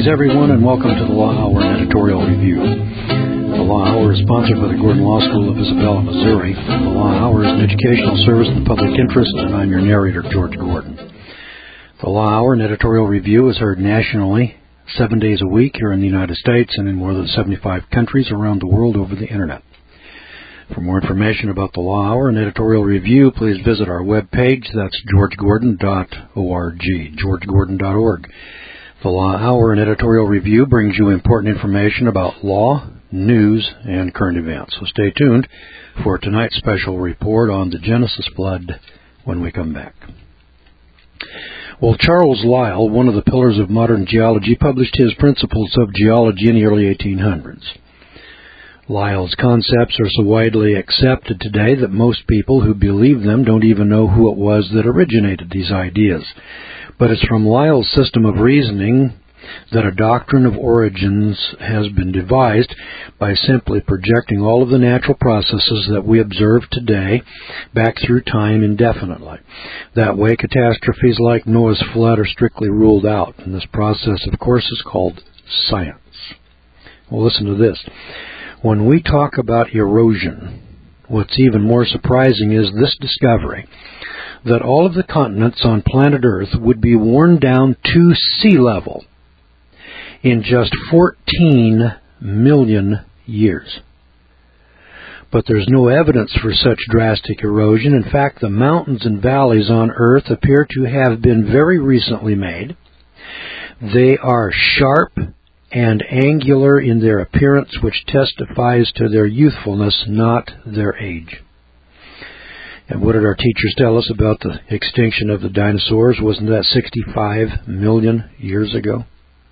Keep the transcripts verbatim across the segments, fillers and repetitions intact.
Greetings, everyone, and welcome to the Law Hour Editorial Review. The Law Hour is sponsored by the Gordon Law School of Isabella, Missouri. The Law Hour is an educational service in the public interest, and I'm your narrator, George Gordon. The Law Hour and Editorial Review is heard nationally seven days a week here in the United States and in more than seventy-five countries around the world over the Internet. For more information about the Law Hour and Editorial Review, please visit our webpage. That's george gordon dot org, george gordon dot org. The Law Hour and Editorial Review brings you important information about law, news, and current events. So stay tuned for tonight's special report on the Genesis flood when we come back. Well, Charles Lyell, one of the pillars of modern geology, published his Principles of Geology in the early eighteen hundreds. Lyell's concepts are so widely accepted today that most people who believe them don't even know who it was that originated these ideas. But it's from Lyell's system of reasoning that a doctrine of origins has been devised by simply projecting all of the natural processes that we observe today back through time indefinitely. That way, catastrophes like Noah's flood are strictly ruled out, and this process, of course, is called science. Well, listen to this. When we talk about erosion, what's even more surprising is this discovery, that all of the continents on planet Earth would be worn down to sea level in just fourteen million years. But there's no evidence for such drastic erosion. In fact, the mountains and valleys on Earth appear to have been very recently made. They are sharp and angular in their appearance, which testifies to their youthfulness, not their age. And what did our teachers tell us about the extinction of the dinosaurs? Wasn't that sixty-five million years ago?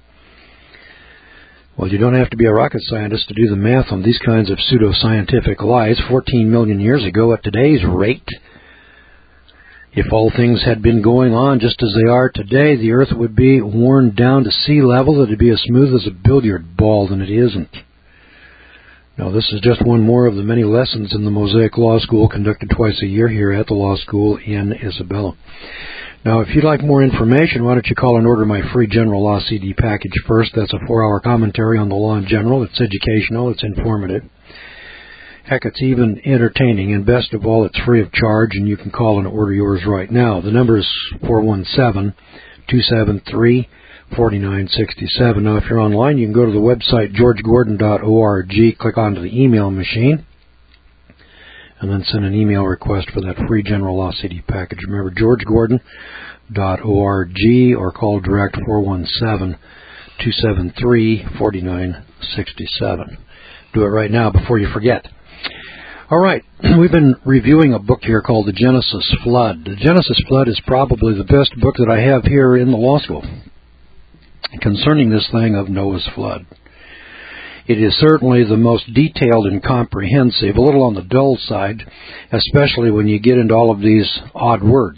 Well, you don't have to be a rocket scientist to do the math on these kinds of pseudoscientific lies. fourteen million years ago, at today's rate, if all things had been going on just as they are today, the Earth would be worn down to sea level. It would be as smooth as a billiard ball, and it isn't. Now, this is just one more of the many lessons in the Mosaic Law School conducted twice a year here at the Law School in Isabella. Now, if you'd like more information, why don't you call and order my free General Law C D package first. That's a four-hour commentary on the law in general. It's educational. It's informative. Heck, it's even entertaining. And best of all, it's free of charge, and you can call and order yours right now. The number is four one seven, two seven three, four nine six seven. Now, if you're online, you can go to the website george gordon dot org, click onto the email machine, and then send an email request for that free General Law C D package. Remember, george gordon dot org, or call direct four one seven, two seven three, four nine six seven. Do it right now before you forget. All right, we've been reviewing a book here called The Genesis Flood. The Genesis Flood is probably the best book that I have here in the law school concerning this thing of Noah's flood. It is certainly the most detailed and comprehensive, a little on the dull side, especially when you get into all of these odd words.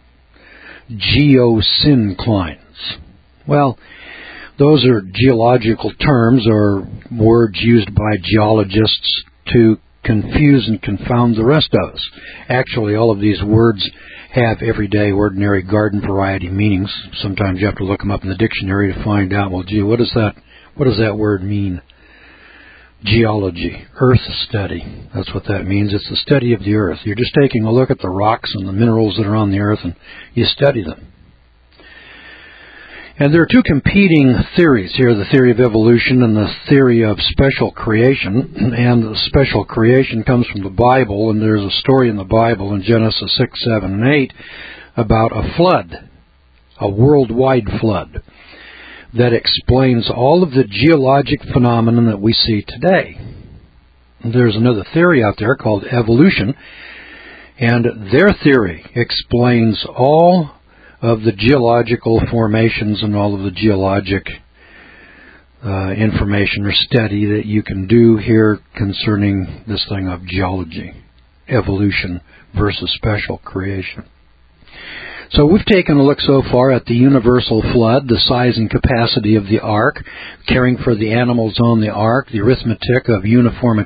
Geosynclines. Well, those are geological terms or words used by geologists to confuse and confound the rest of us. Actually, all of these words have everyday, ordinary, garden variety meanings. Sometimes you have to look them up in the dictionary to find out, well, gee, what does that, what does that word mean? Geology, earth study. That's what that means. It's the study of the earth. You're just taking a look at the rocks and the minerals that are on the earth, and you study them. And there are two competing theories here, the theory of evolution and the theory of special creation. And the special creation comes from the Bible, and there's a story in the Bible in Genesis six, seven, and eight about a flood, a worldwide flood, that explains all of the geologic phenomenon that we see today. There's another theory out there called evolution, and their theory explains all of the geological formations and all of the geologic uh, information or study that you can do here concerning this thing of geology, evolution versus special creation. So we've taken a look so far at the universal flood, the size and capacity of the ark, caring for the animals on the ark, the arithmetic of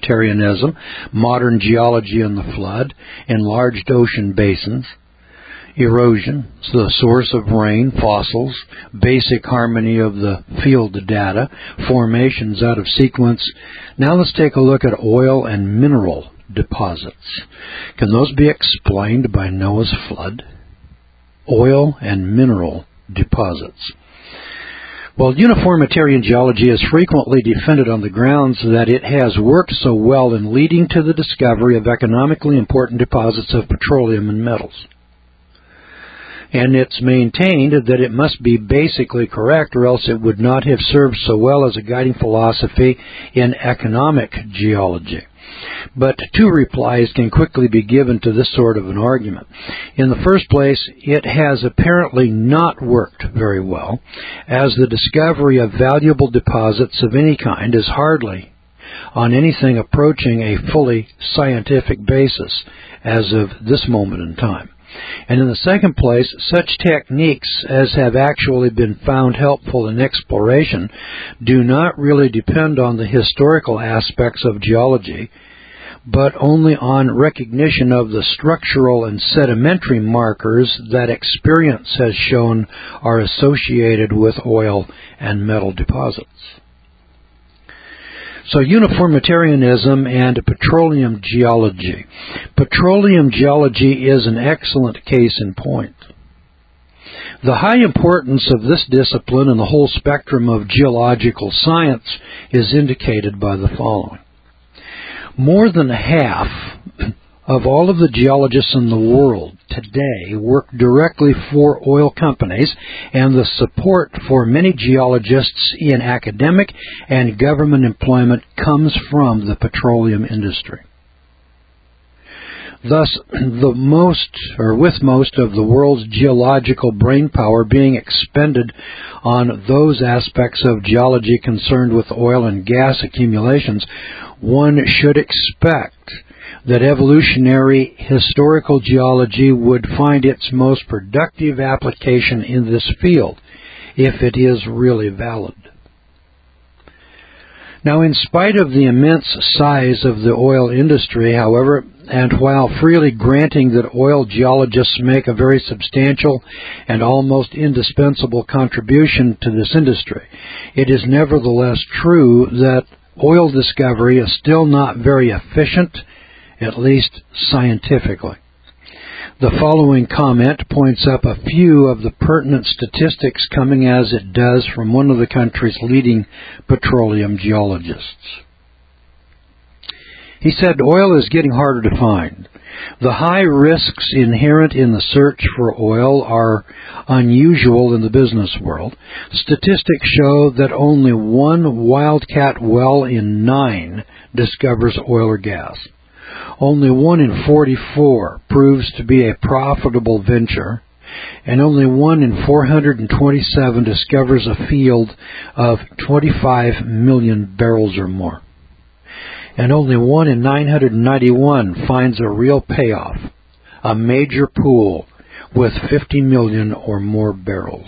uniformitarianism, modern geology and the flood, enlarged ocean basins, erosion, the source of rain, fossils, basic harmony of the field data, formations out of sequence. Now let's take a look at oil and mineral deposits. Can those be explained by Noah's flood? Oil and mineral deposits. Well, uniformitarian geology is frequently defended on the grounds that it has worked so well in leading to the discovery of economically important deposits of petroleum and metals. And it's maintained that it must be basically correct, or else it would not have served so well as a guiding philosophy in economic geology. But two replies can quickly be given to this sort of an argument. In the first place, it has apparently not worked very well, as the discovery of valuable deposits of any kind is hardly on anything approaching a fully scientific basis as of this moment in time. And in the second place, such techniques as have actually been found helpful in exploration do not really depend on the historical aspects of geology, but only on recognition of the structural and sedimentary markers that experience has shown are associated with oil and metal deposits. So uniformitarianism and petroleum geology. Petroleum geology is an excellent case in point. The high importance of this discipline in the whole spectrum of geological science is indicated by the following. More than half of all of the geologists in the world today work directly for oil companies, and the support for many geologists in academic and government employment comes from the petroleum industry. Thus, the most, or with most of the world's geological brainpower being expended on those aspects of geology concerned with oil and gas accumulations, one should expect that evolutionary historical geology would find its most productive application in this field, if it is really valid. Now, in spite of the immense size of the oil industry, however, and while freely granting that oil geologists make a very substantial and almost indispensable contribution to this industry, it is nevertheless true that oil discovery is still not very efficient, at least scientifically. The following comment points up a few of the pertinent statistics coming as it does from one of the country's leading petroleum geologists. He said, oil is getting harder to find. The high risks inherent in the search for oil are unusual in the business world. Statistics show that only one wildcat well in nine discovers oil or gas. Only one in forty-four proves to be a profitable venture, and only one in four hundred twenty-seven discovers a field of twenty-five million barrels or more. And only one in nine hundred ninety-one finds a real payoff, a major pool with fifty million or more barrels.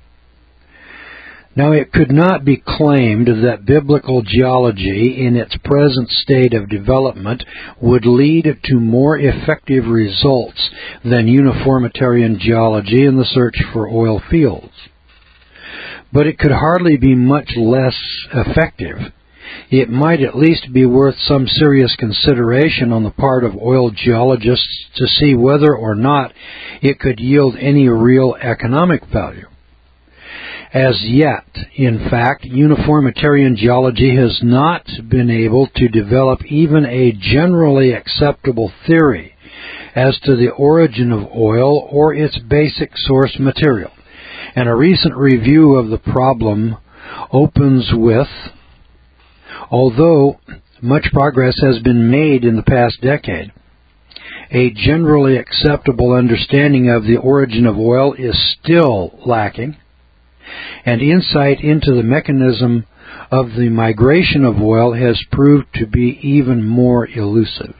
Now, it could not be claimed that biblical geology in its present state of development would lead to more effective results than uniformitarian geology in the search for oil fields. But it could hardly be much less effective. It might at least be worth some serious consideration on the part of oil geologists to see whether or not it could yield any real economic value. As yet, in fact, uniformitarian geology has not been able to develop even a generally acceptable theory as to the origin of oil or its basic source material. And a recent review of the problem opens with, although much progress has been made in the past decade, a generally acceptable understanding of the origin of oil is still lacking, and insight into the mechanism of the migration of oil has proved to be even more elusive.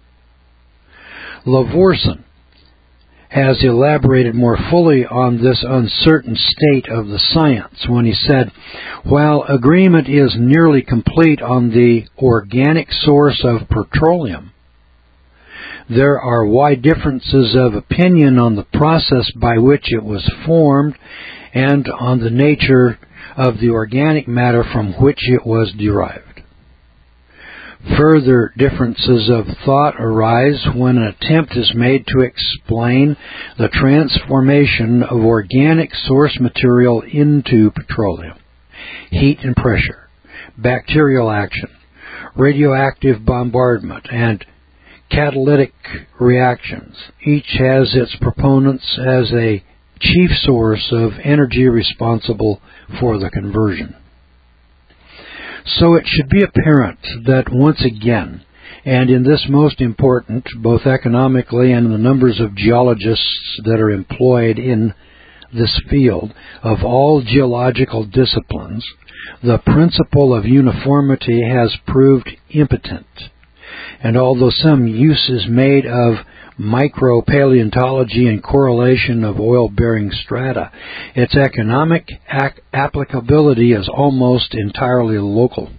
Lavorsen has elaborated more fully on this uncertain state of the science when he said, while agreement is nearly complete on the organic source of petroleum, There are wide differences of opinion on the process by which it was formed and on the nature of the organic matter from which it was derived. Further differences of thought arise when an attempt is made to explain the transformation of organic source material into petroleum. Heat and pressure, bacterial action, radioactive bombardment, and catalytic reactions. Each has its proponents as a chief source of energy responsible for the conversion. So it should be apparent that once again, and in this most important, both economically and in the numbers of geologists that are employed in this field of all geological disciplines, the principle of uniformity has proved impotent. And although some use is made of micropaleontology and correlation of oil-bearing strata, its economic ac- applicability is almost entirely local.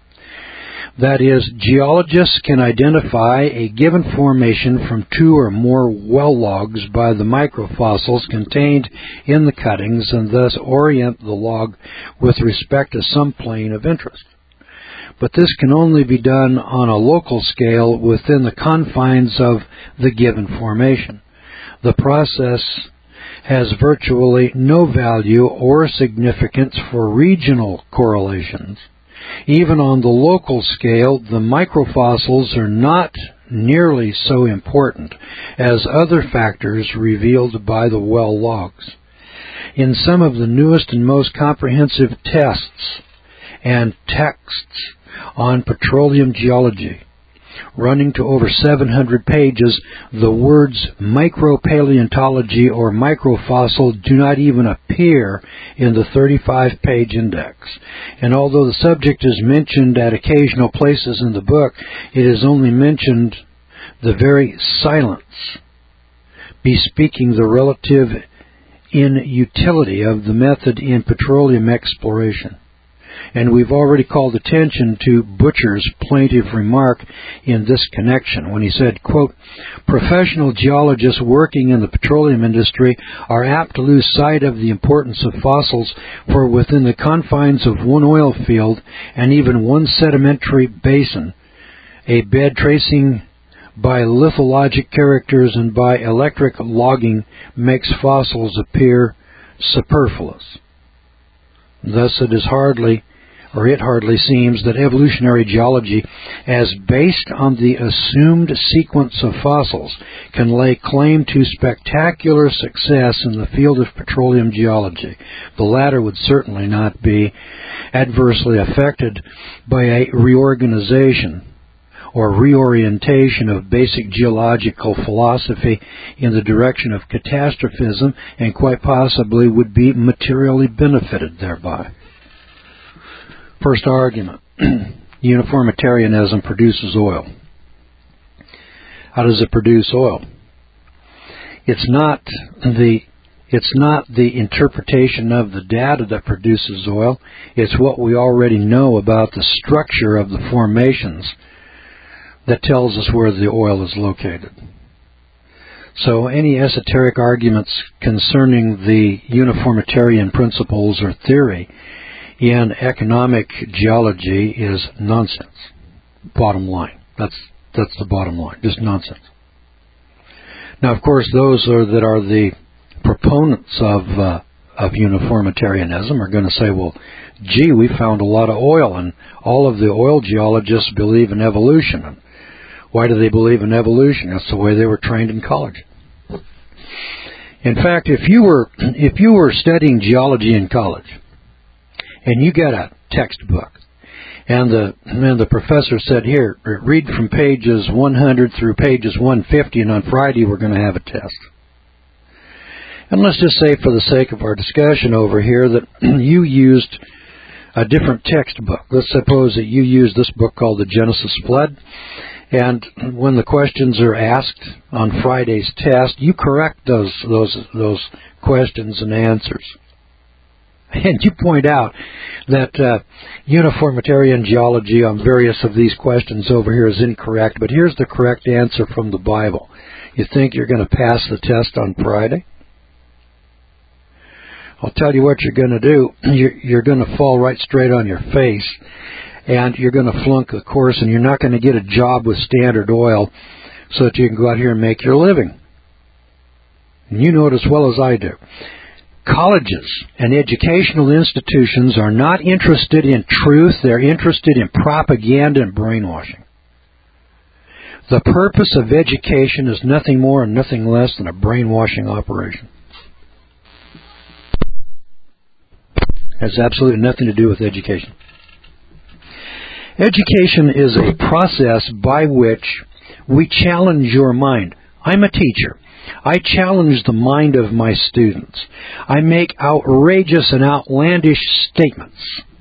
That is, geologists can identify a given formation from two or more well logs by the microfossils contained in the cuttings and thus orient the log with respect to some plane of interest. But this can only be done on a local scale within the confines of the given formation. The process has virtually no value or significance for regional correlations. Even on the local scale, the microfossils are not nearly so important as other factors revealed by the well logs. In some of the newest and most comprehensive tests and texts on petroleum geology, running to over seven hundred pages, the words micropaleontology or microfossil do not even appear in the thirty-five page index. And although the subject is mentioned at occasional places in the book, it is only mentioned the very silence, bespeaking the relative inutility of the method in petroleum exploration. And we've already called attention to Butcher's plaintive remark in this connection when he said, quote, "Professional geologists working in the petroleum industry are apt to lose sight of the importance of fossils, for within the confines of one oil field and even one sedimentary basin, a bed tracing by lithologic characters and by electric logging makes fossils appear superfluous. Thus it is hardly, or it hardly seems, that evolutionary geology, as based on the assumed sequence of fossils, can lay claim to spectacular success in the field of petroleum geology. The latter would certainly not be adversely affected by a reorganization or reorientation of basic geological philosophy in the direction of catastrophism, and quite possibly would be materially benefited thereby. First argument, uniformitarianism produces oil. How does it produce oil? It's not the It's not the interpretation of the data that produces oil. It's what we already know about the structure of the formations that tells us where the oil is located. So any esoteric arguments concerning the uniformitarian principles or theory in economic geology is nonsense. Bottom line. That's that's the bottom line. Just nonsense. Now, of course, those are, that are the proponents of uh, of uniformitarianism are going to say, well, gee, we found a lot of oil, and all of the oil geologists believe in evolution. And why do they believe in evolution? That's the way they were trained in college. In fact, if you were if you were studying geology in college, and you got a textbook, and the and the professor said, here, read from pages one hundred through pages one fifty, and on Friday we're going to have a test. And let's just say, for the sake of our discussion over here, that you used a different textbook. Let's suppose that you used this book called The Genesis Flood, and when the questions are asked on Friday's test, you correct those those those questions and answers. And you point out that uh, uniformitarian geology on various of these questions over here is incorrect, but here's the correct answer from the Bible. You think you're going to pass the test on Friday? I'll tell you what you're going to do. You're, you're going to fall right straight on your face, and you're going to flunk the course, and you're not going to get a job with Standard Oil so that you can go out here and make your living. And you know it as well as I do. Colleges and educational institutions are not interested in truth. They're interested in propaganda and brainwashing. The purpose of education is nothing more and nothing less than a brainwashing operation. It has absolutely nothing to do with education. Education is a process by which we challenge your mind. I'm a teacher. I challenge the mind of my students. I make outrageous and outlandish statements.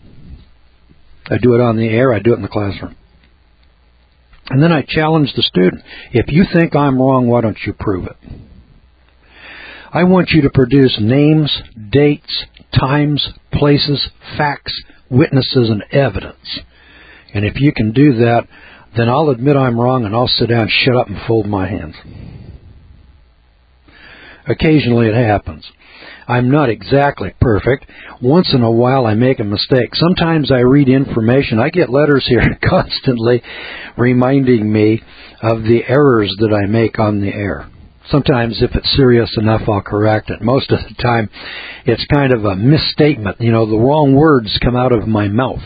I do it on the air. I do it in the classroom. And then I challenge the student. If you think I'm wrong, why don't you prove it? I want you to produce names, dates, times, places, facts, witnesses, and evidence. And if you can do that, then I'll admit I'm wrong and I'll sit down, shut up, and fold my hands. Occasionally it happens. I'm not exactly perfect. Once in a while I make a mistake. Sometimes I read information. I get letters here constantly reminding me of the errors that I make on the air. Sometimes if it's serious enough, I'll correct it. Most of the time it's kind of a misstatement. You know, the wrong words come out of my mouth.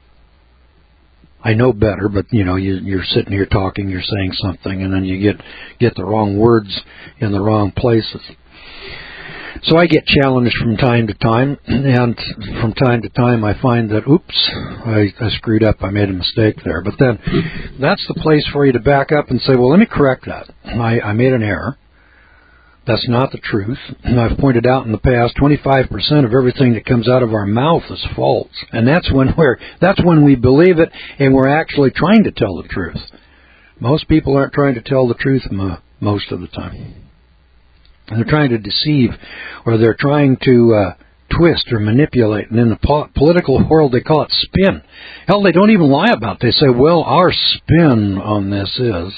I know better, but, you know, you, you're sitting here talking, you're saying something, and then you get get the wrong words in the wrong places. So I get challenged from time to time, and from time to time I find that, oops, I, I screwed up, I made a mistake there. But then that's the place for you to back up and say, well, let me correct that. I, I made an error. That's not the truth. And I've pointed out in the past, twenty-five percent of everything that comes out of our mouth is false. And that's when we're, that's when we believe it and we're actually trying to tell the truth. Most people aren't trying to tell the truth most of the time. And they're trying to deceive, or they're trying to uh, twist or manipulate. And in the po- political world, they call it spin. Hell, they don't even lie about it. They say, well, our spin on this is...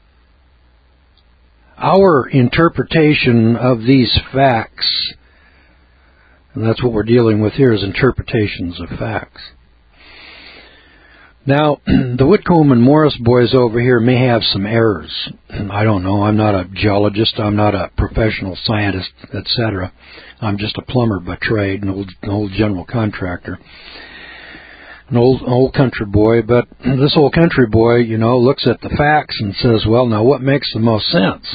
Our interpretation of these facts, and that's what we're dealing with here, is interpretations of facts. Now, the Whitcomb and Morris boys over here may have some errors. I don't know. I'm not a geologist. I'm not a professional scientist, et cetera. I'm just a plumber by trade, an old, an old general contractor. An old, old country boy, but this old country boy, you know, looks at the facts and says, well, now what makes the most sense?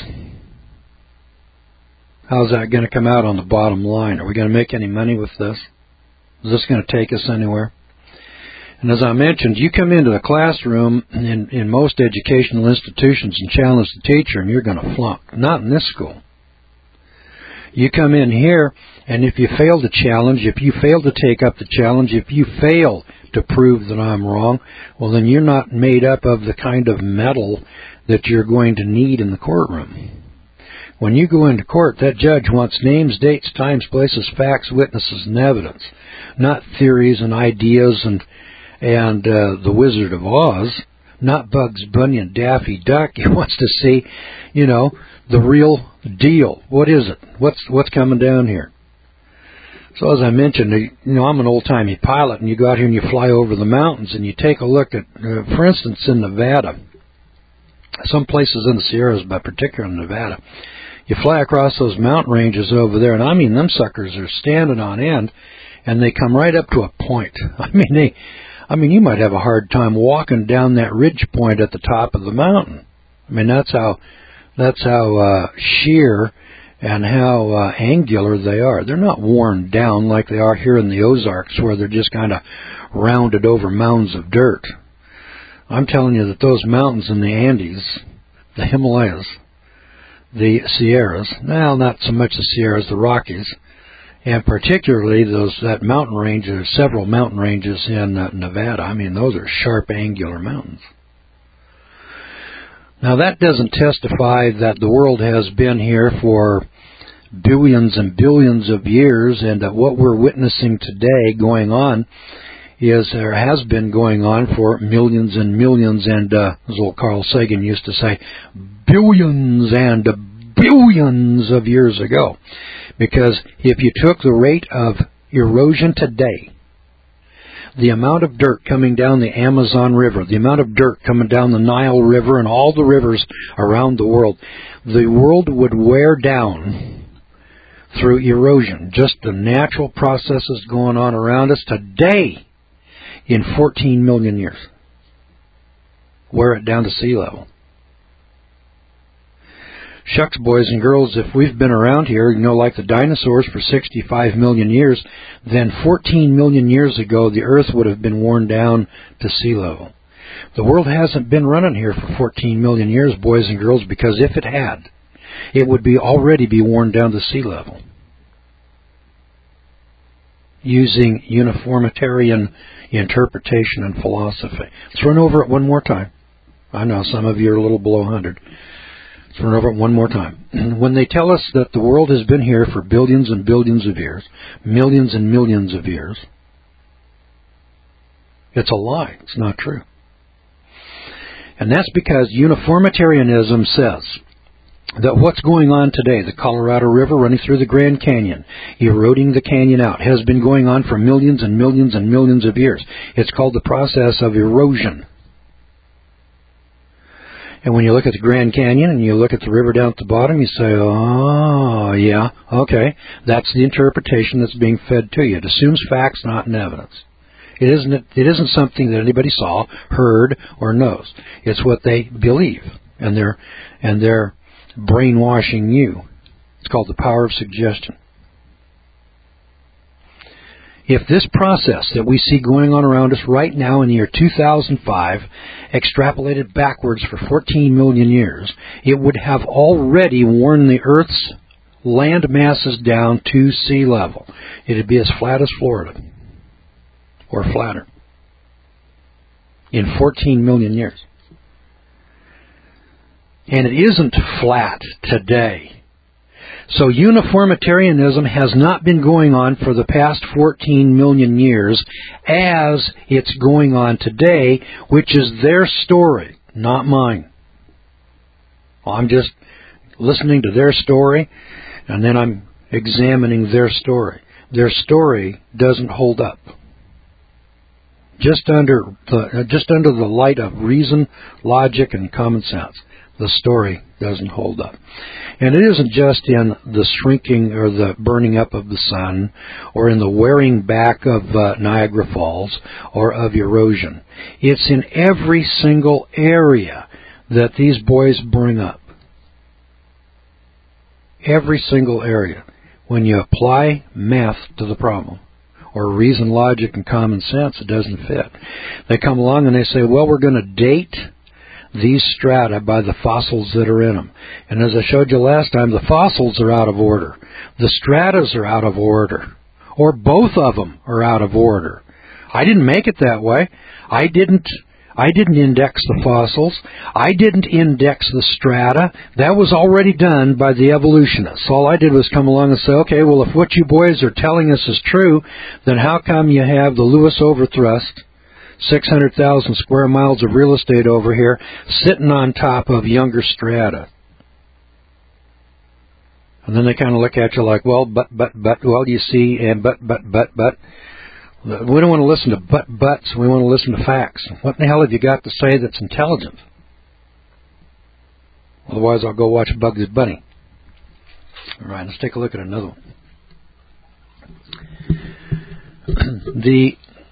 How's that going to come out on the bottom line? Are we going to make any money with this? Is this going to take us anywhere? And as I mentioned, you come into the classroom in, in most educational institutions and challenge the teacher, and you're going to flunk. Not in this school. You come in here, and if you fail to challenge, if you fail to take up the challenge, if you fail to prove that I'm wrong, well, then you're not made up of the kind of metal that you're going to need in the courtroom. When you go into court, that judge wants names, dates, times, places, facts, witnesses, and evidence, not theories and ideas and and uh, the Wizard of Oz, not Bugs Bunny and Daffy Duck. He wants to see, you know, the real deal. What is it? What's what's coming down here? So as I mentioned, you know, I'm an old-timey pilot, and you go out here and you fly over the mountains, and you take a look at, uh, for instance, in Nevada, some places in the Sierras, but particularly in Nevada, you fly across those mountain ranges over there, and I mean, them suckers are standing on end, and they come right up to a point. I mean, they, I mean, you might have a hard time walking down that ridge point at the top of the mountain. I mean, that's how, that's how uh, sheer and how uh, angular they are. They're not worn down like they are here in the Ozarks, where they're just kind of rounded over mounds of dirt. I'm telling you that those mountains in the Andes, the Himalayas, the Sierras, well, not so much the Sierras, the Rockies, and particularly those that mountain range, there's several mountain ranges in uh, Nevada. I mean, those are sharp, angular mountains. Now, that doesn't testify that the world has been here for billions and billions of years, and that what we're witnessing today going on is, or has been going on for millions and millions, and uh, as old Carl Sagan used to say, billions and billions of years ago. Because if you took the rate of erosion today, the amount of dirt coming down the Amazon River, the amount of dirt coming down the Nile River and all the rivers around the world, the world would wear down through erosion. Just the natural processes going on around us today in fourteen million years. Wear it down to sea level. Shucks, boys and girls, if we've been around here, you know, like the dinosaurs for sixty-five million years, then fourteen million years ago, the Earth would have been worn down to sea level. The world hasn't been running here for fourteen million years, boys and girls, because if it had, it would be already be worn down to sea level. Using uniformitarian interpretation and philosophy. Let's run over it one more time. I know some of you are a little below one hundred. Let's run over it one more time. When they tell us that the world has been here for billions and billions of years, millions and millions of years, it's a lie. It's not true. And that's because uniformitarianism says that what's going on today, the Colorado River running through the Grand Canyon, eroding the canyon out, has been going on for millions and millions and millions of years. It's called the process of erosion. And when you look at the Grand Canyon and you look at the river down at the bottom, you say, oh, yeah, okay. That's the interpretation that's being fed to you. It assumes facts, not in evidence. It isn't, it isn't something that anybody saw, heard, or knows. It's what they believe. And they're, and they're brainwashing you. It's called the power of suggestion. If this process that we see going on around us right now in the year two thousand five extrapolated backwards for fourteen million years, it would have already worn the Earth's land masses down to sea level. It would be as flat as Florida, or flatter, in fourteen million years. And it isn't flat today. So uniformitarianism has not been going on for the past fourteen million years as it's going on today, which is their story, not mine. Well, I'm just listening to their story, and then I'm examining their story. Their story doesn't hold up. Just under the, just under the light of reason, logic, and common sense, the story doesn't hold up. And it isn't just in the shrinking or the burning up of the sun or in the wearing back of uh, Niagara Falls or of erosion. It's in every single area that these boys bring up. Every single area. When you apply math to the problem, or reason, logic, and common sense, it doesn't fit. They come along and they say, well, we're going to date these strata by the fossils that are in them. And as I showed you last time, the fossils are out of order. The stratas are out of order. Or both of them are out of order. I didn't make it that way. I didn't I didn't index the fossils. I didn't index the strata. That was already done by the evolutionists. All I did was come along and say, okay, well, if what you boys are telling us is true, then how come you have the Lewis overthrust, six hundred thousand square miles of real estate over here, sitting on top of younger strata? And then they kind of look at you like, well, but, but, but, well, you see, and but, but, but, but. We don't want to listen to but, buts. We want to listen to facts. What the hell have you got to say that's intelligent? Otherwise, I'll go watch Bugs Bunny. All right, let's take a look at another one. the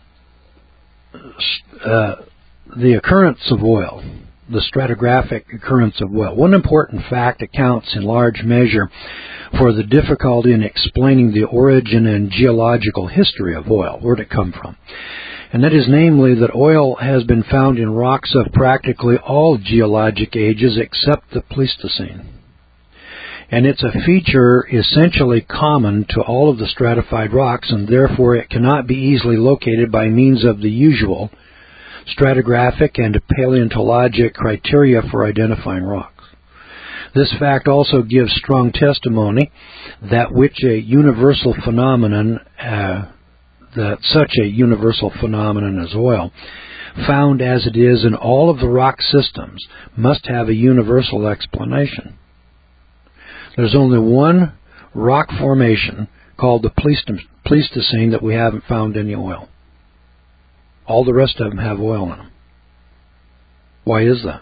uh, the occurrence of oil, the stratigraphic occurrence of oil. One important fact accounts in large measure for the difficulty in explaining the origin and geological history of oil. Where did it come from? And that is namely that oil has been found in rocks of practically all geologic ages except the Pleistocene. And it's a feature essentially common to all of the stratified rocks, and therefore it cannot be easily located by means of the usual stratigraphic and paleontologic criteria for identifying rocks. This fact also gives strong testimony that which a universal phenomenon, uh, that such a universal phenomenon as oil, found as it is in all of the rock systems, must have a universal explanation. There's only one rock formation called the Pleistocene that we haven't found any oil. All the rest of them have oil in them. Why is that?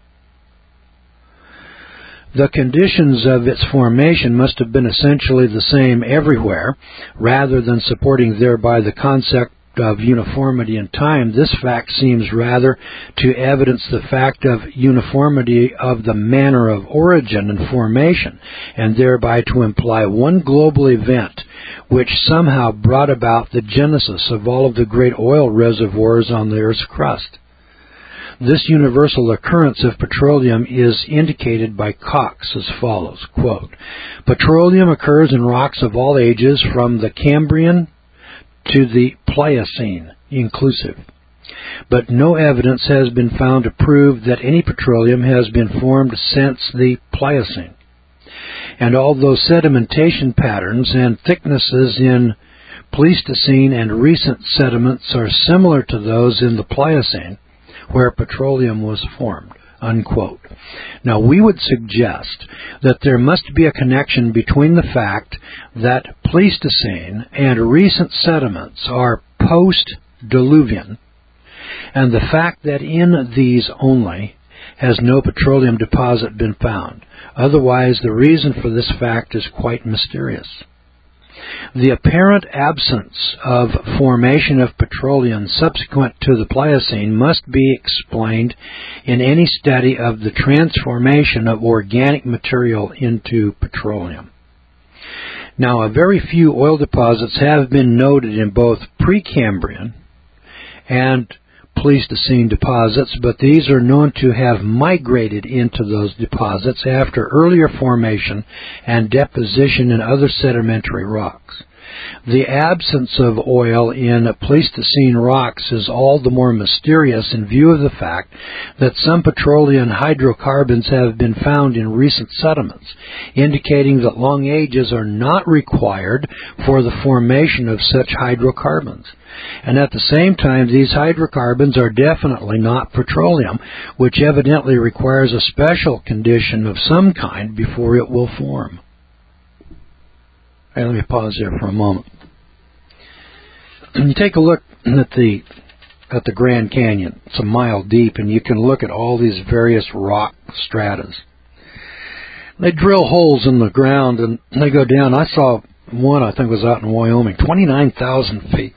The conditions of its formation must have been essentially the same everywhere, rather than supporting thereby the concept of uniformity in time. This fact seems rather to evidence the fact of uniformity of the manner of origin and formation, and thereby to imply one global event which somehow brought about the genesis of all of the great oil reservoirs on the Earth's crust. This universal occurrence of petroleum is indicated by Cox as follows, quote, "Petroleum occurs in rocks of all ages from the Cambrian to the Pliocene inclusive, but no evidence has been found to prove that any petroleum has been formed since the Pliocene. And although sedimentation patterns and thicknesses in Pleistocene and recent sediments are similar to those in the Pliocene, where petroleum was formed," unquote. Now, we would suggest that there must be a connection between the fact that Pleistocene and recent sediments are post-Diluvian and the fact that in these only has no petroleum deposit been found. Otherwise, the reason for this fact is quite mysterious. The apparent absence of formation of petroleum subsequent to the Pliocene must be explained in any study of the transformation of organic material into petroleum. Now, a very few oil deposits have been noted in both Precambrian and Pleistocene deposits, but these are known to have migrated into those deposits after earlier formation and deposition in other sedimentary rocks. The absence of oil in Pleistocene rocks is all the more mysterious in view of the fact that some petroleum hydrocarbons have been found in recent sediments, indicating that long ages are not required for the formation of such hydrocarbons. And at the same time, these hydrocarbons are definitely not petroleum, which evidently requires a special condition of some kind before it will form. Hey, let me pause there for a moment. When you take a look at the at the Grand Canyon, it's a mile deep, and you can look at all these various rock stratas. They drill holes in the ground, and they go down. I saw one, I think was out in Wyoming, twenty-nine thousand feet.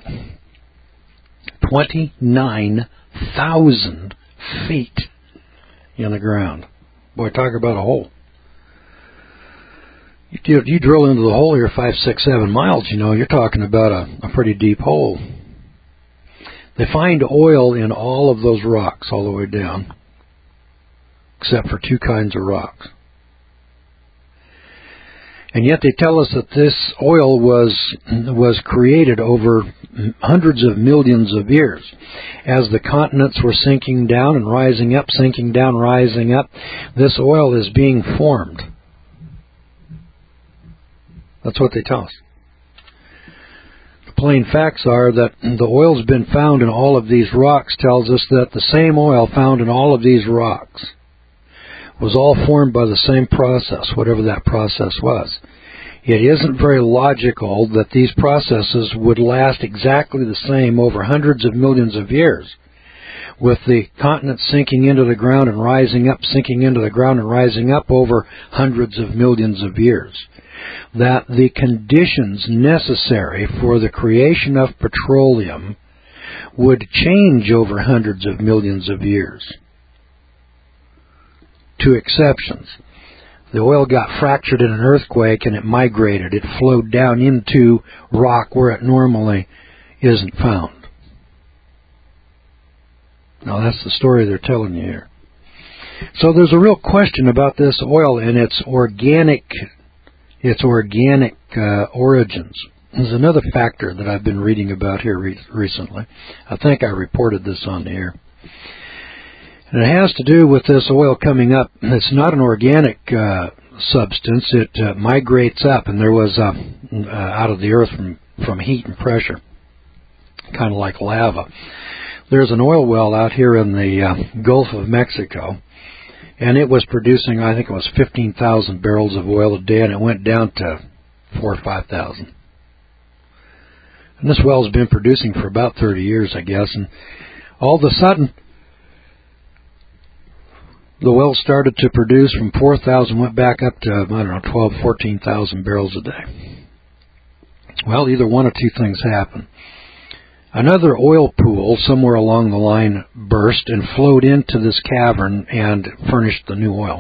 twenty-nine thousand feet in the ground. Boy, talk about a hole. You, you drill into the hole here five, six, seven miles, you know, you're talking about a, a pretty deep hole. They find oil in all of those rocks all the way down, except for two kinds of rocks. And yet they tell us that this oil was was created over hundreds of millions of years. As the continents were sinking down and rising up, sinking down, rising up, this oil is being formed. That's what they tell us. The plain facts are that the oil's been found in all of these rocks tells us that the same oil found in all of these rocks was all formed by the same process, whatever that process was. It isn't very logical that these processes would last exactly the same over hundreds of millions of years, with the continents sinking into the ground and rising up, sinking into the ground and rising up over hundreds of millions of years. That the conditions necessary for the creation of petroleum would change over hundreds of millions of years. Two exceptions. The oil got fractured in an earthquake and it migrated. It flowed down into rock where it normally isn't found. Now that's the story they're telling you here. So there's a real question about this oil and its organic, its organic uh, origins. There's another factor that I've been reading about here re- recently. I think I reported this on the air. And it has to do with this oil coming up. It's not an organic uh, substance. It uh, migrates up, and there was uh, uh, out of the earth from, from heat and pressure, kind of like lava. There's an oil well out here in the uh, Gulf of Mexico, and it was producing, I think it was fifteen thousand barrels of oil a day, and it went down to four or five thousand. And this well's been producing for about thirty years, I guess, and all of a sudden, the well started to produce from four thousand, went back up to, I don't know, twelve, fourteen thousand barrels a day. Well, either one or two things happened. Another oil pool somewhere along the line burst and flowed into this cavern and furnished the new oil.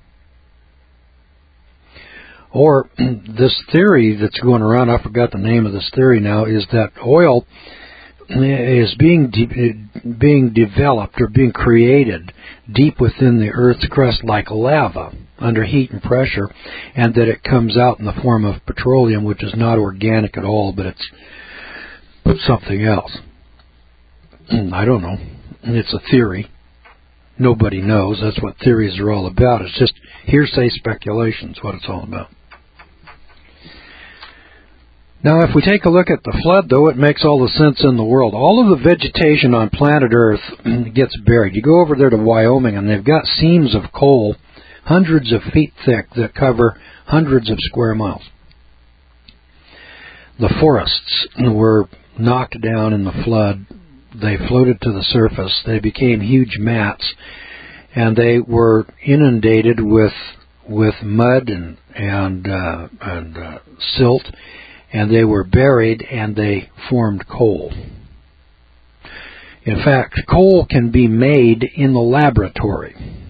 Or this theory that's going around, I forgot the name of this theory now, is that oil is being de- being developed or being created deep within the Earth's crust like lava under heat and pressure, and that it comes out in the form of petroleum, which is not organic at all, but it's something else. I don't know. It's a theory. Nobody knows. That's what theories are all about. It's just hearsay speculation is what it's all about. Now, if we take a look at the flood, though, it makes all the sense in the world. All of the vegetation on planet Earth gets buried. You go over there to Wyoming, and they've got seams of coal hundreds of feet thick that cover hundreds of square miles. The forests were knocked down in the flood. They floated to the surface. They became huge mats, and they were inundated with with mud and and uh, and uh, silt, and they were buried, and they formed coal. In fact, coal can be made in the laboratory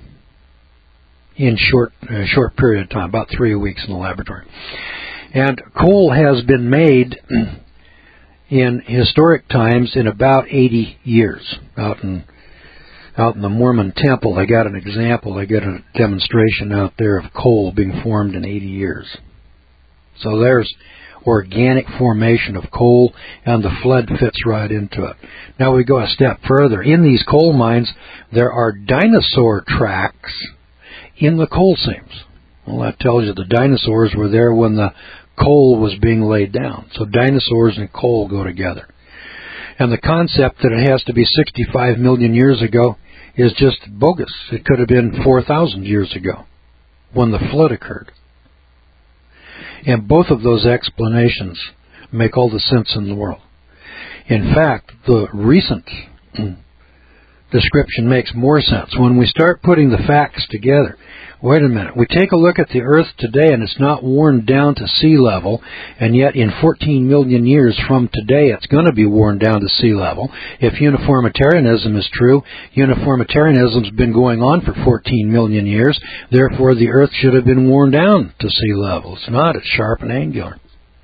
in short a short period of time, about three weeks in the laboratory. And coal has been made in historic times in about eighty years. Out in out in the Mormon temple, they got an example, they got a demonstration out there of coal being formed in eighty years. So there's organic formation of coal, and the flood fits right into it. Now we go a step further. In these coal mines, there are dinosaur tracks in the coal seams. Well, that tells you the dinosaurs were there when the coal was being laid down. So dinosaurs and coal go together. And the concept that it has to be sixty-five million years ago is just bogus. It could have been four thousand years ago when the flood occurred. And both of those explanations make all the sense in the world. In fact, the recent description makes more sense. When we start putting the facts together, wait a minute, we take a look at the Earth today and it's not worn down to sea level, and yet in fourteen million years from today it's going to be worn down to sea level. If uniformitarianism is true, uniformitarianism's been going on for fourteen million years, therefore the Earth should have been worn down to sea level. It's not, it's sharp and angular.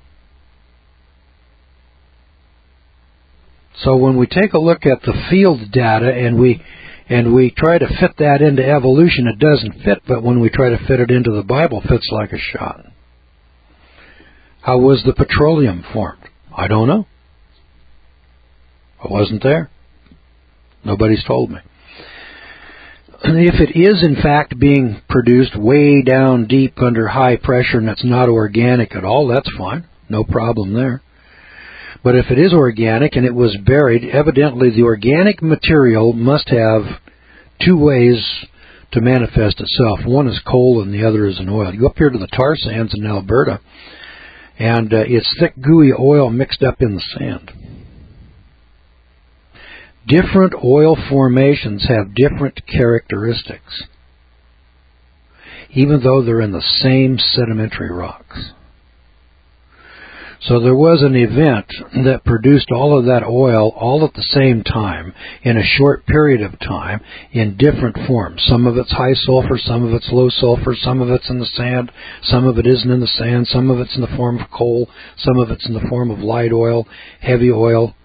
So when we take a look at the field data and we and we try to fit that into evolution, it doesn't fit, but when we try to fit it into the Bible, it fits like a shot. How was the petroleum formed? I don't know. It wasn't there. Nobody's told me. If it is in fact being produced way down deep under high pressure and it's not organic at all, that's fine. No problem there. But if it is organic and it was buried, evidently the organic material must have two ways to manifest itself. One is coal and the other is an oil. You go up here to the tar sands in Alberta, and uh, it's thick, gooey oil mixed up in the sand. Different oil formations have different characteristics, even though they're in the same sedimentary rocks. So there was an event that produced all of that oil all at the same time in a short period of time in different forms. Some of it's high sulfur, some of it's low sulfur, some of it's in the sand, some of it isn't in the sand, some of it's in the form of coal, some of it's in the form of light oil, heavy oil.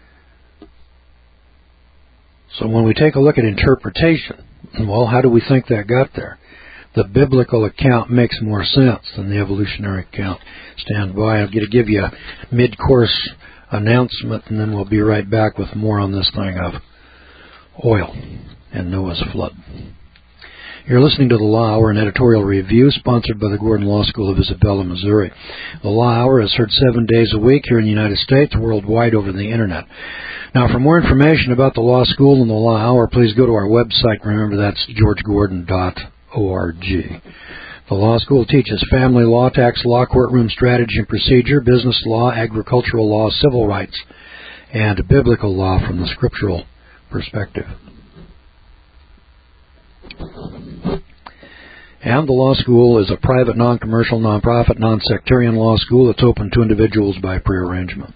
So when we take a look at interpretation, well, how do we think that got there? The biblical account makes more sense than the evolutionary account. Stand by. I'm going to give you a mid-course announcement, and then we'll be right back with more on this thing of oil and Noah's flood. You're listening to the Law Hour, an editorial review sponsored by the Gordon Law School of Isabella, Missouri. The Law Hour is heard seven days a week here in the United States, worldwide over the Internet. Now, for more information about the Law School and the Law Hour, please go to our website. Remember, that's george gordon dot org. The Law School teaches family law, tax law, courtroom strategy and procedure, business law, agricultural law, civil rights, and biblical law from the scriptural perspective. And the Law School is a private, non-commercial, non-profit, non-sectarian law school that's open to individuals by prearrangement.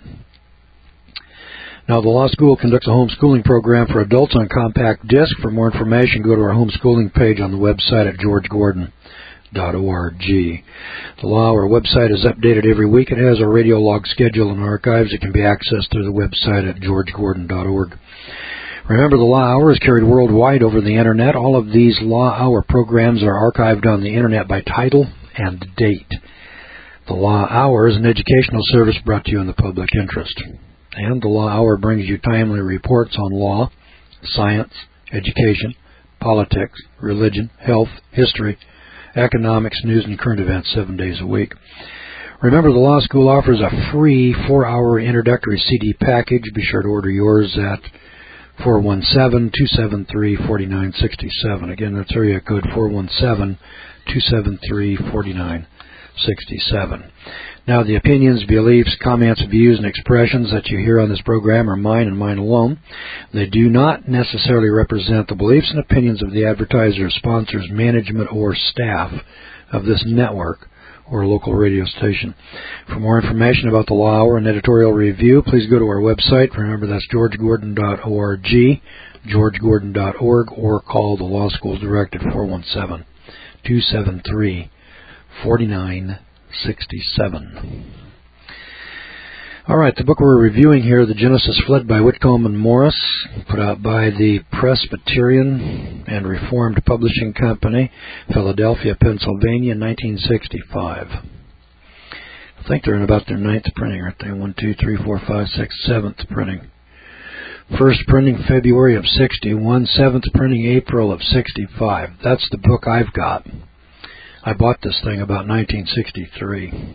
Now, the Law School conducts a homeschooling program for adults on compact disc. For more information, go to our homeschooling page on the website at george gordon dot org. The Law Hour website is updated every week. It has a radio log schedule and archives. It can be accessed through the website at george gordon dot org. Remember, the Law Hour is carried worldwide over the Internet. All of these Law Hour programs are archived on the Internet by title and date. The Law Hour is an educational service brought to you in the public interest. And the Law Hour brings you timely reports on law, science, education, politics, religion, health, history, economics, news, and current events seven days a week. Remember, the Law School offers a free four-hour introductory C D package. Be sure to order yours at four one seven, two seven three, four nine six seven. Again, that's area code four one seven, two seven three, four nine six seven. Now, the opinions, beliefs, comments, views, and expressions that you hear on this program are mine and mine alone. They do not necessarily represent the beliefs and opinions of the advertiser, sponsors, management, or staff of this network or local radio station. For more information about the Law Hour and editorial review, please go to our website. Remember, that's george gordon dot org, george gordon dot org, or call the Law School direct at four one seven, two seven three, four nine six seven. All right, the book we're reviewing here, The Genesis Flood by Whitcomb and Morris, put out by the Presbyterian and Reformed Publishing Company, Philadelphia, Pennsylvania, nineteen sixty-five. I think they're in about their ninth printing, aren't they? One, two, three, four, five, six, seventh printing. First printing February of sixty-one, seventh printing April of sixty-five. That's the book I've got. I bought this thing about nineteen sixty-three.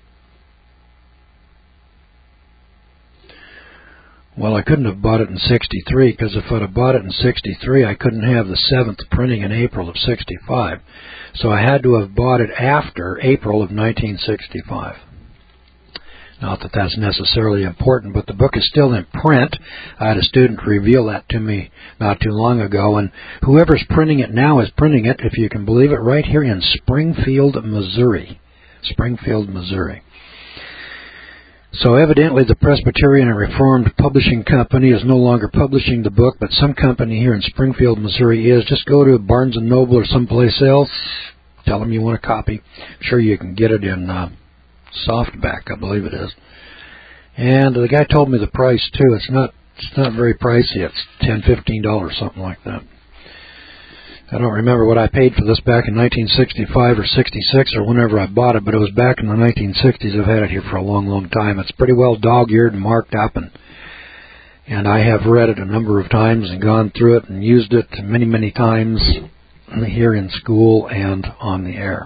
Well, I couldn't have bought it in sixty-three, because if I'd have bought it in sixty-three, I couldn't have the seventh printing in April of sixty-five. So I had to have bought it after April of nineteen sixty-five. Not that that's necessarily important, but the book is still in print. I had a student reveal that to me not too long ago, and whoever's printing it now is printing it, if you can believe it, right here in Springfield, Missouri. Springfield, Missouri. So evidently the Presbyterian and Reformed Publishing Company is no longer publishing the book, but some company here in Springfield, Missouri is. Just go to Barnes and Noble or someplace else. Tell them you want a copy. I'm sure you can get it in uh, softback, I believe it is. And the guy told me the price too. It's not it's not very pricey. It's ten dollars, fifteen dollars, something like that. I don't remember what I paid for this back in nineteen sixty-five or sixty-six or whenever I bought it, but it was back in the nineteen sixties. I've had it here for a long, long time. It's pretty well dog-eared and marked up, and and I have read it a number of times and gone through it and used it many, many times here in school and on the air.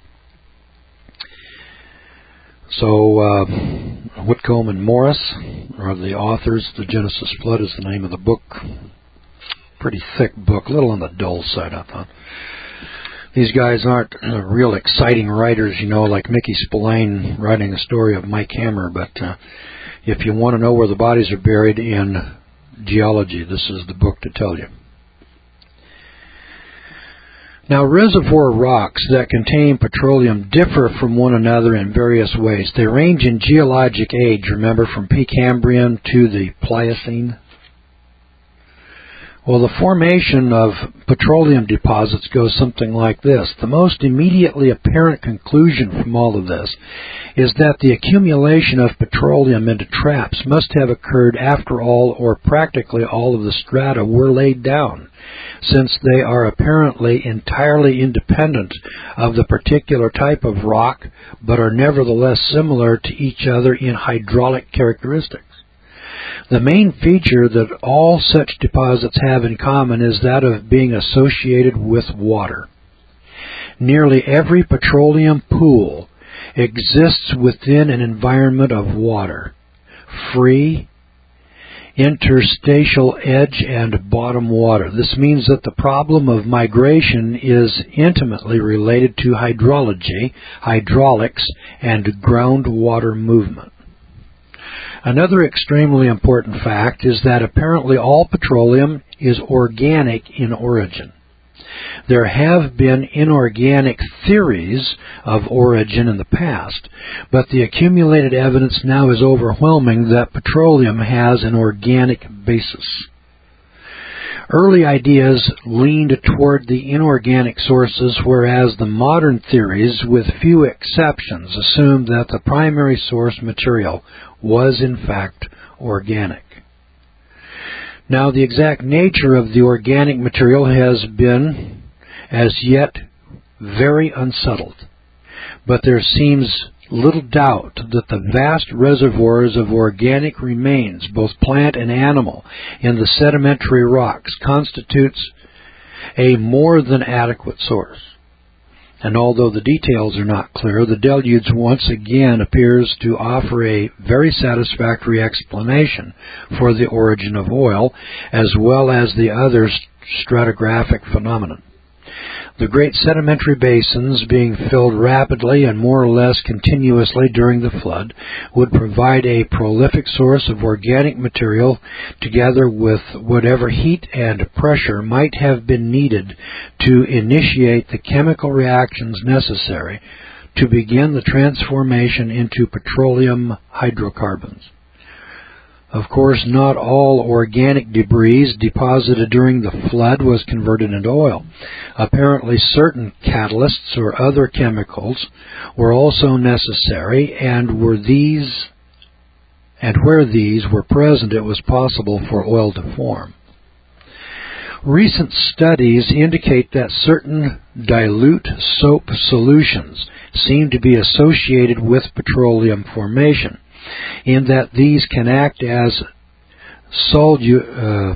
So uh, Whitcomb and Morris are the authors. The Genesis Flood is the name of the book. Pretty thick book, a little on the dull side, I thought. These guys aren't uh, real exciting writers, you know, like Mickey Spillane writing the story of Mike Hammer, but uh, if you want to know where the bodies are buried in geology, this is the book to tell you. Now, reservoir rocks that contain petroleum differ from one another in various ways. They range in geologic age, remember, from Precambrian to the Pliocene. Well, the formation of petroleum deposits goes something like this. The most immediately apparent conclusion from all of this is that the accumulation of petroleum into traps must have occurred after all or practically all of the strata were laid down, since they are apparently entirely independent of the particular type of rock, but are nevertheless similar to each other in hydraulic characteristics. The main feature that all such deposits have in common is that of being associated with water. Nearly every petroleum pool exists within an environment of water, free, interstitial edge, and bottom water. This means that the problem of migration is intimately related to hydrology, hydraulics, and groundwater movement. Another extremely important fact is that apparently all petroleum is organic in origin. There have been inorganic theories of origin in the past, but the accumulated evidence now is overwhelming that petroleum has an organic basis. Early ideas leaned toward the inorganic sources, whereas the modern theories, with few exceptions, assumed that the primary source material was in fact organic. Now, the exact nature of the organic material has been, as yet, very unsettled, but there seems little doubt that the vast reservoirs of organic remains, both plant and animal, in the sedimentary rocks constitutes a more than adequate source. And although the details are not clear, the deluge once again appears to offer a very satisfactory explanation for the origin of oil, as well as the other stratigraphic phenomenon. The great sedimentary basins, being filled rapidly and more or less continuously during the flood, would provide a prolific source of organic material, together with whatever heat and pressure might have been needed to initiate the chemical reactions necessary to begin the transformation into petroleum hydrocarbons. Of course, not all organic debris deposited during the flood was converted into oil. Apparently, certain catalysts or other chemicals were also necessary, and were these, and where these were present, it was possible for oil to form. Recent studies indicate that certain dilute soap solutions seem to be associated with petroleum formation, in that these can act as solu uh,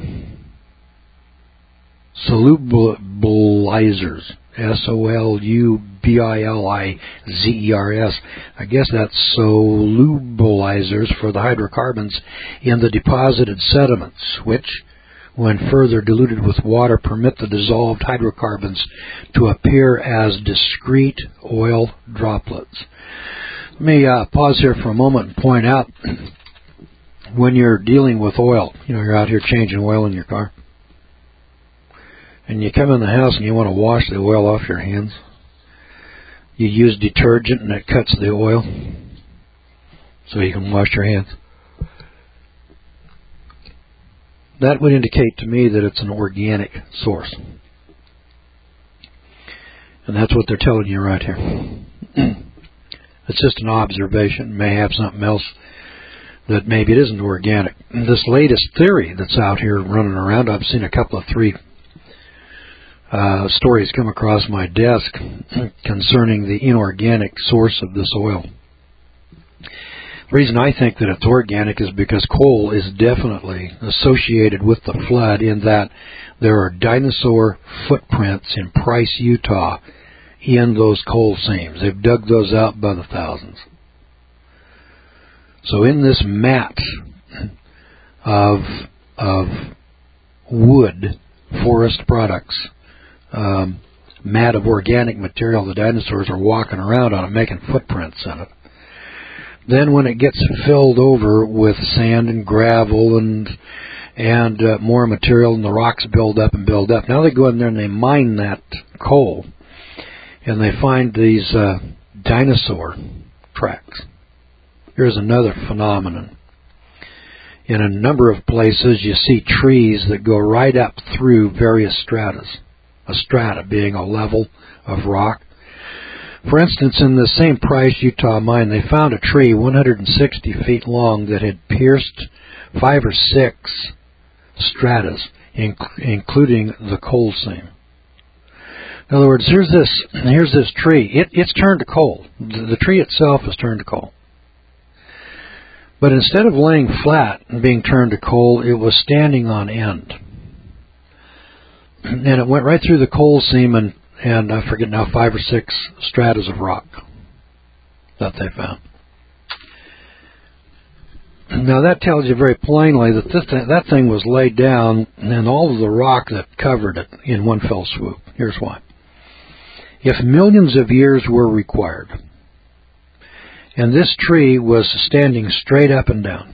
solubilizers, S O L U B I L I Z E R S. I guess that's solubilizers for the hydrocarbons in the deposited sediments, which, when further diluted with water, permit the dissolved hydrocarbons to appear as discrete oil droplets. Let me uh, pause here for a moment and point out, when you're dealing with oil, you know, you're out here changing oil in your car, and you come in the house and you want to wash the oil off your hands. You use detergent and it cuts the oil so you can wash your hands. That would indicate to me that it's an organic source. And that's what they're telling you right here. It's just an observation. It may have something else that maybe it isn't organic. This latest theory that's out here running around, I've seen a couple of three uh, stories come across my desk concerning the inorganic source of this oil. The reason I think that it's organic is because coal is definitely associated with the flood, in that there are dinosaur footprints in Price, Utah, in those coal seams. They've dug those out by the thousands. So in this mat of of wood, forest products, um, mat of organic material, the dinosaurs are walking around on it, making footprints in it. Then when it gets filled over with sand and gravel and and uh, more material, and the rocks build up and build up, now they go in there and they mine that coal, and they find these uh, dinosaur tracks. Here's another phenomenon. In a number of places, you see trees that go right up through various stratas, a strata being a level of rock. For instance, in the same Price, Utah mine, they found a tree one hundred sixty feet long that had pierced five or six stratas, inc- including the coal seam. In other words, here's this here's this tree. It, it's turned to coal. The, the tree itself is turned to coal. But instead of laying flat and being turned to coal, it was standing on end. And it went right through the coal seam and, and I forget now, five or six stratas of rock that they found. Now that tells you very plainly that this th- that thing was laid down and all of the rock that covered it in one fell swoop. Here's why. If millions of years were required, and this tree was standing straight up and down,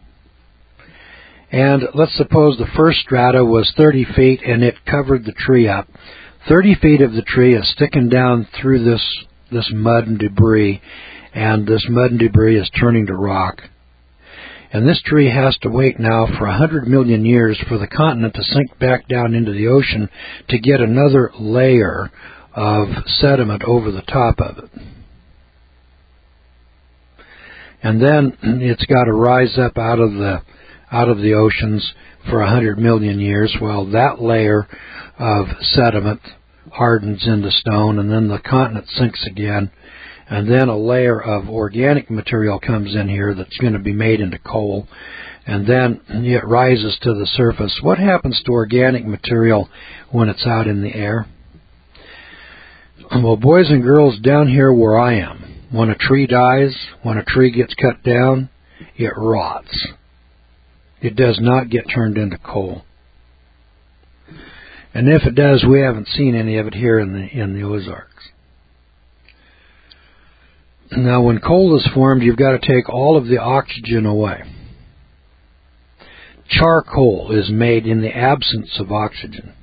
and let's suppose the first strata was thirty feet and it covered the tree up, thirty feet of the tree is sticking down through this, this mud and debris, and this mud and debris is turning to rock. And this tree has to wait now for a hundred million years for the continent to sink back down into the ocean to get another layer of sediment over the top of it. And then it's got to rise up out of the out of the oceans for a hundred million years. Well, that layer of sediment hardens into stone, and then the continent sinks again. And then a layer of organic material comes in here that's going to be made into coal, and then it rises to the surface. What happens to organic material when it's out in the air? Well, boys and girls, down here where I am, when a tree dies, when a tree gets cut down, it rots. It does not get turned into coal. And if it does, we haven't seen any of it here in the in the Ozarks. Now, when coal is formed, you've got to take all of the oxygen away. Charcoal is made in the absence of oxygen.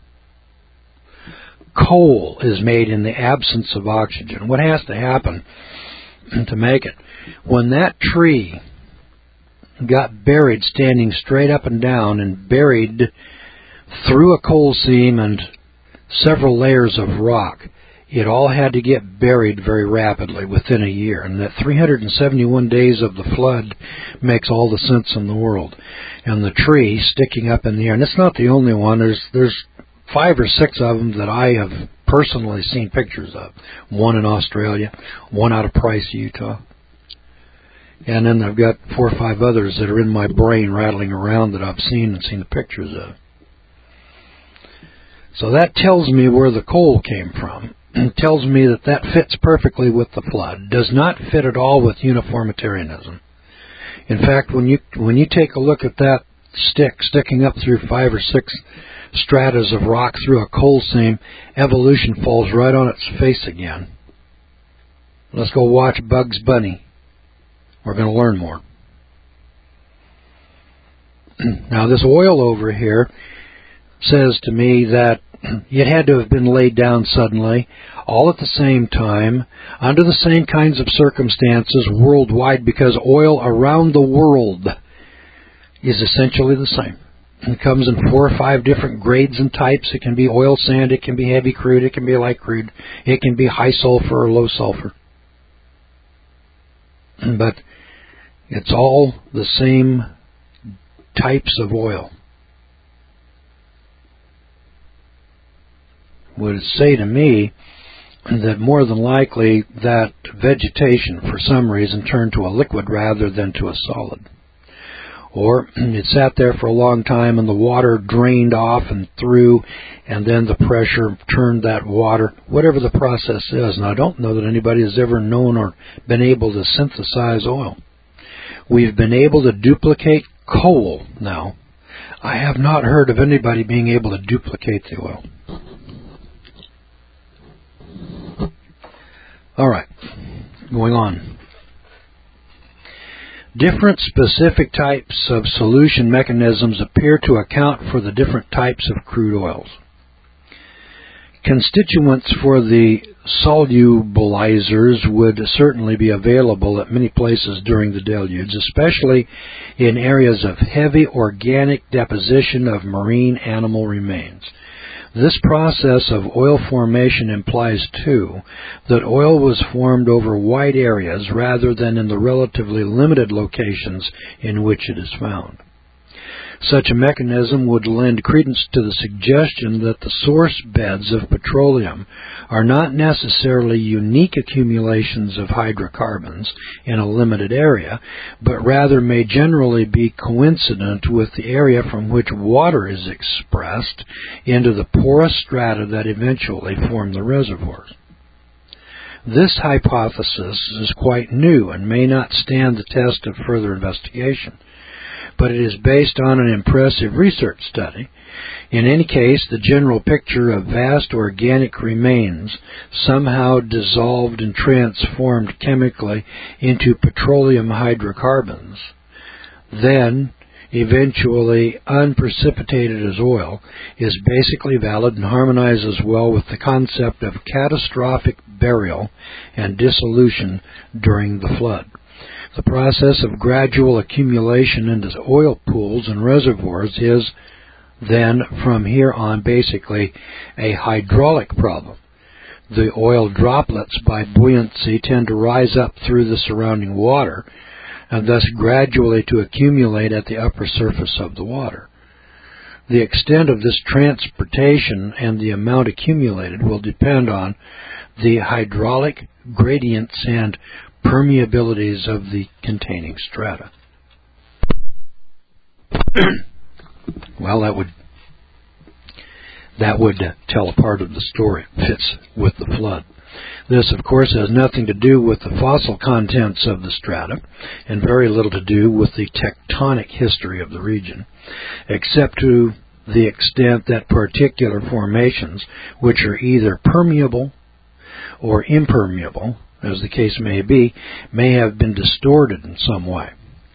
Coal is made in the absence of oxygen. What has to happen to make it? When that tree got buried standing straight up and down and buried through a coal seam and several layers of rock, it all had to get buried very rapidly within a year. And that three hundred seventy-one days of the flood makes all the sense in the world. And the tree sticking up in the air, and it's not the only one. There's there's five or six of them that I have personally seen pictures of. One in Australia, one out of Price, Utah. And then I've got four or five others that are in my brain rattling around that I've seen and seen the pictures of. So that tells me where the coal came from. It tells me that that fits perfectly with the flood. Does not fit at all with uniformitarianism. In fact, when you when you take a look at that stick sticking up through five or six stratas of rock through a coal seam, evolution falls right on its face again. Let's go watch Bugs Bunny. We're going to learn more. Now, this oil over here says to me that it had to have been laid down suddenly, all at the same time, under the same kinds of circumstances worldwide, because oil around the world is essentially the same. It comes in four or five different grades and types. It can be oil sand, it can be heavy crude, it can be light crude, it can be high sulfur or low sulfur. But it's all the same types of oil. Would say to me that more than likely that vegetation for some reason turned to a liquid rather than to a solid. Or it sat there for a long time and the water drained off and through, and then the pressure turned that water, whatever the process is. And I don't know that anybody has ever known or been able to synthesize oil. We've been able to duplicate coal now. I have not heard of anybody being able to duplicate the oil. All right, going on. Different specific types of solution mechanisms appear to account for the different types of crude oils. Constituents for the solubilizers would certainly be available at many places during the deluge, especially in areas of heavy organic deposition of marine animal remains. This process of oil formation implies, too, that oil was formed over wide areas rather than in the relatively limited locations in which it is found. Such a mechanism would lend credence to the suggestion that the source beds of petroleum are not necessarily unique accumulations of hydrocarbons in a limited area, but rather may generally be coincident with the area from which water is expressed into the porous strata that eventually form the reservoirs. This hypothesis is quite new and may not stand the test of further investigation, but it is based on an impressive research study. In any case, the general picture of vast organic remains somehow dissolved and transformed chemically into petroleum hydrocarbons, then eventually unprecipitated as oil, is basically valid and harmonizes well with the concept of catastrophic burial and dissolution during the flood. The process of gradual accumulation into oil pools and reservoirs is then, from here on, basically a hydraulic problem. The oil droplets, by buoyancy, tend to rise up through the surrounding water, and thus gradually to accumulate at the upper surface of the water. The extent of this transportation and the amount accumulated will depend on the hydraulic gradients and permeabilities of the containing strata. Well, that would that would uh, tell a part of the story. It fits with the flood. This, of course, has nothing to do with the fossil contents of the strata and very little to do with the tectonic history of the region, except to the extent that particular formations, which are either permeable or impermeable, as the case may be, may have been distorted in some way.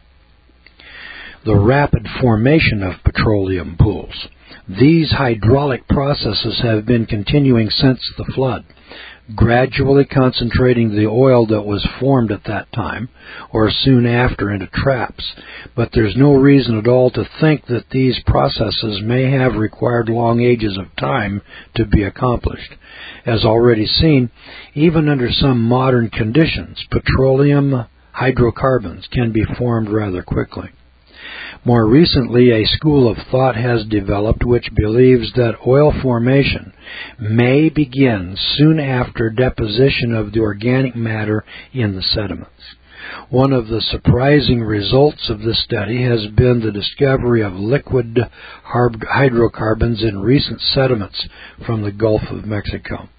The rapid formation of petroleum pools. These hydraulic processes have been continuing since the flood, gradually concentrating the oil that was formed at that time, or soon after, into traps. But there's no reason at all to think that these processes may have required long ages of time to be accomplished. As already seen, even under some modern conditions, petroleum hydrocarbons can be formed rather quickly. More recently, a school of thought has developed which believes that oil formation may begin soon after deposition of the organic matter in the sediments. One of the surprising results of this study has been the discovery of liquid hydrocarbons in recent sediments from the Gulf of Mexico.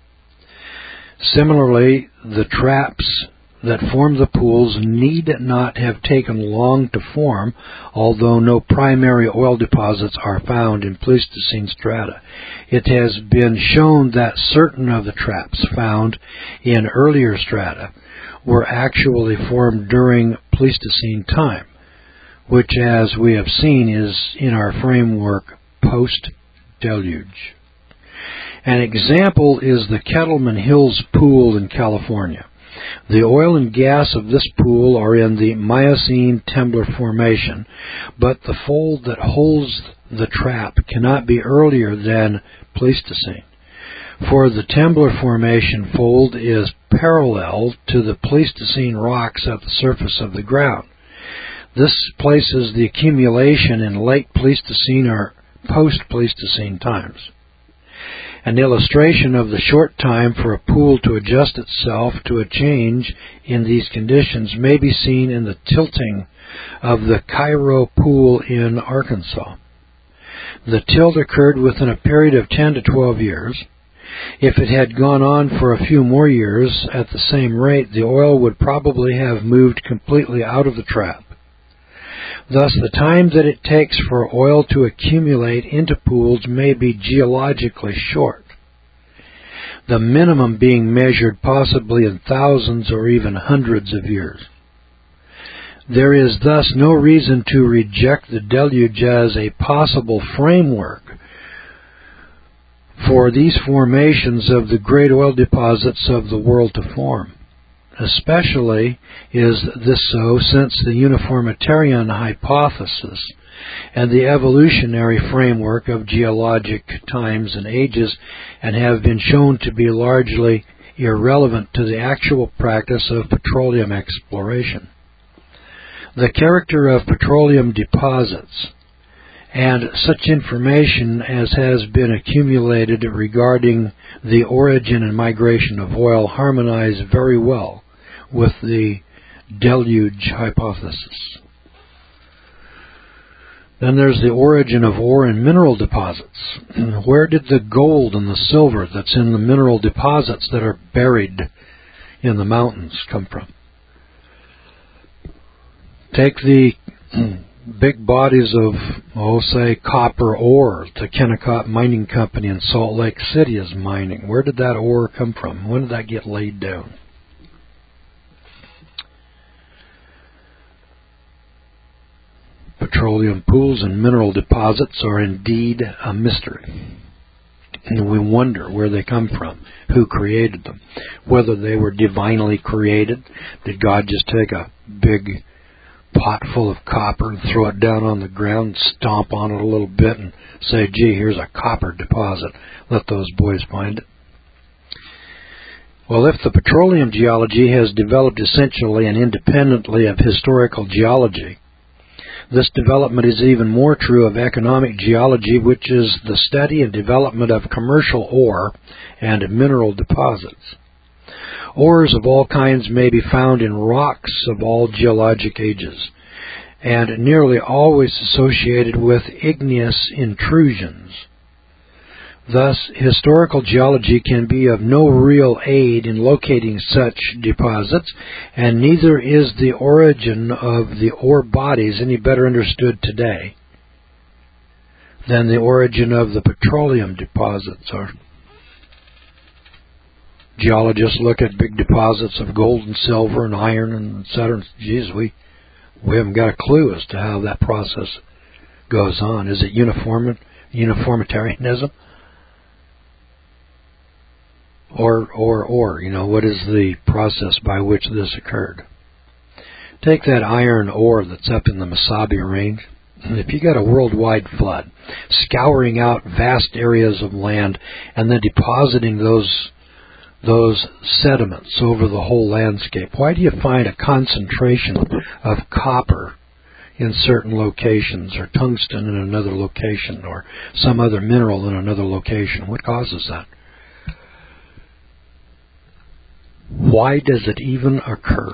Similarly, the traps that form the pools need not have taken long to form, although no primary oil deposits are found in Pleistocene strata. It has been shown that certain of the traps found in earlier strata were actually formed during Pleistocene time, which, as we have seen, is in our framework post-deluge. An example is the Kettleman Hills Pool in California. The oil and gas of this pool are in the Miocene-Temblor Formation, but the fold that holds the trap cannot be earlier than Pleistocene, for the Temblor Formation fold is parallel to the Pleistocene rocks at the surface of the ground. This places the accumulation in late Pleistocene or post-Pleistocene times. An illustration of the short time for a pool to adjust itself to a change in these conditions may be seen in the tilting of the Cairo Pool in Arkansas. The tilt occurred within a period of ten to twelve years. If it had gone on for a few more years at the same rate, the oil would probably have moved completely out of the trap. Thus, the time that it takes for oil to accumulate into pools may be geologically short, the minimum being measured possibly in thousands or even hundreds of years. There is thus no reason to reject the deluge as a possible framework for these formations of the great oil deposits of the world to form. Especially is this so since the uniformitarian hypothesis and the evolutionary framework of geologic times and ages and have been shown to be largely irrelevant to the actual practice of petroleum exploration. The character of petroleum deposits and such information as has been accumulated regarding the origin and migration of oil harmonize very well with the deluge hypothesis. Then there's the origin of ore and mineral deposits. Where did the gold and the silver that's in the mineral deposits that are buried in the mountains come from? Take the big bodies of, oh, say, copper ore the Kennecott Mining Company in Salt Lake City is mining. Where did that ore come from? When did that get laid down? Petroleum pools and mineral deposits are indeed a mystery. And we wonder where they come from, who created them, whether they were divinely created. Did God just take a big pot full of copper and throw it down on the ground, stomp on it a little bit, and say, gee, here's a copper deposit. Let those boys find it. Well, if the petroleum geology has developed essentially and independently of historical geology, this development is even more true of economic geology, which is the study and development of commercial ore and mineral deposits. Ores of all kinds may be found in rocks of all geologic ages, and nearly always associated with igneous intrusions. Thus, historical geology can be of no real aid in locating such deposits, and neither is the origin of the ore bodies any better understood today than the origin of the petroleum deposits are. Geologists look at big deposits of gold and silver and iron and et cetera. Geez, we, we haven't got a clue as to how that process goes on. Is it uniform, uniformitarianism? Or, or, or, you know, what is the process by which this occurred? Take that iron ore that's up in the Mesabi Range. If you got a worldwide flood, scouring out vast areas of land and then depositing those those sediments over the whole landscape, why do you find a concentration of copper in certain locations, or tungsten in another location, or some other mineral in another location? What causes that? Why does it even occur?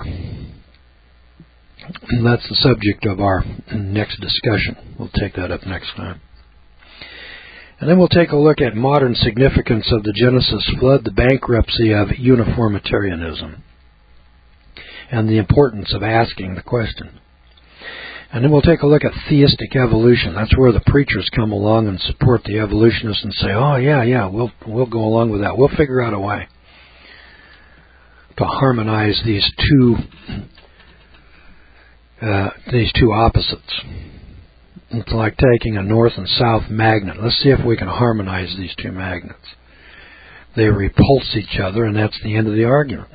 And that's the subject of our next discussion. We'll take that up next time. And then we'll take a look at modern significance of the Genesis flood, the bankruptcy of uniformitarianism, and the importance of asking the question. And then we'll take a look at theistic evolution. That's where the preachers come along and support the evolutionists and say, oh, yeah, yeah, we'll we'll go along with that. We'll figure out a way to harmonize these two uh, these two opposites. It's like taking a north and south magnet. Let's see if we can harmonize these two magnets. They repulse each other, and that's the end of the argument.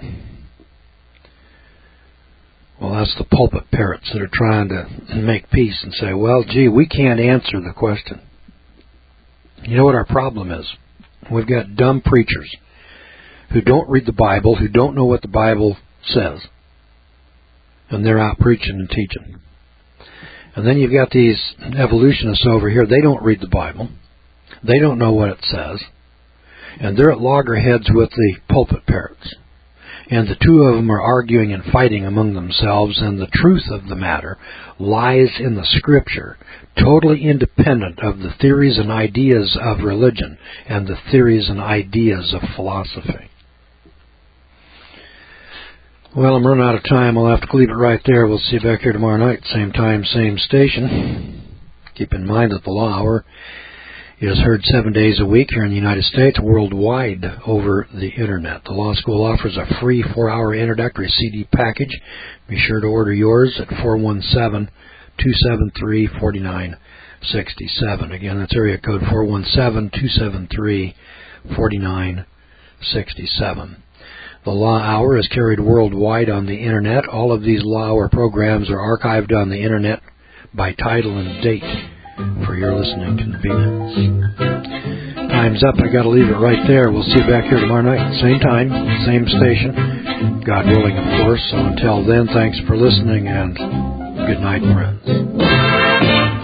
Well, that's the pulpit parrots that are trying to make peace and say, well, gee, we can't answer the question. You know what our problem is? We've got dumb preachers who don't read the Bible, who don't know what the Bible says, and they're out preaching and teaching. And then you've got these evolutionists over here. They don't read the Bible. They don't know what it says. And they're at loggerheads with the pulpit parrots. And the two of them are arguing and fighting among themselves, and the truth of the matter lies in the Scripture, totally independent of the theories and ideas of religion and the theories and ideas of philosophy. Well, I'm running out of time. I'll have to leave it right there. We'll see you back here tomorrow night, same time, same station. Keep in mind that the Law Hour is heard seven days a week here in the United States, worldwide over the Internet. The Law School offers a free four-hour introductory C D package. Be sure to order yours at four one seven, two seven three, four nine six seven. Again, that's area code four one seven, two seven three, four nine six seven. The Law Hour is carried worldwide on the Internet. All of these Law Hour programs are archived on the Internet by title and date for your listening convenience. Time's up. I got to leave it right there. We'll see you back here tomorrow night. Same time, same station. God willing, of course. So until then, thanks for listening, and good night, friends.